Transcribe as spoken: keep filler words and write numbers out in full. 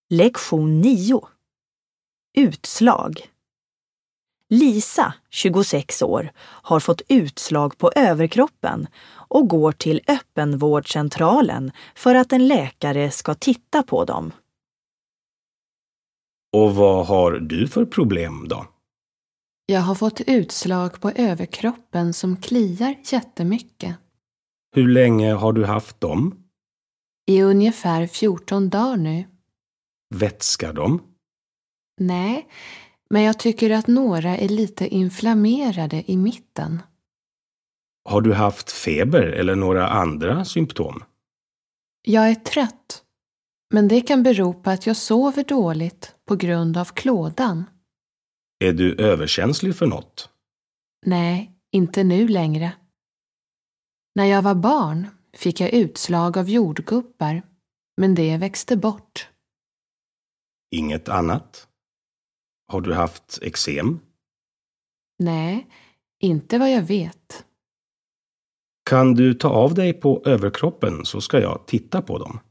Lektion nio. Utslag. Lisa, tjugosex år, har fått utslag på överkroppen och går till öppenvårdscentralen för att en läkare ska titta på dem. Och vad har du för problem då? Jag har fått utslag på överkroppen som kliar jättemycket. Hur länge har du haft dem? I ungefär fjorton dagar nu. Vätskar de? Nej, men jag tycker att några är lite inflammerade i mitten. Har du haft feber eller några andra symptom? Jag är trött, men det kan bero på att jag sover dåligt på grund av klådan. Är du överkänslig för något? Nej, inte nu längre. När jag var barn fick jag utslag av jordgubbar, men det växte bort. Inget annat? Har du haft eksem? Nej, inte vad jag vet. Kan du ta av dig på överkroppen så ska jag titta på dem?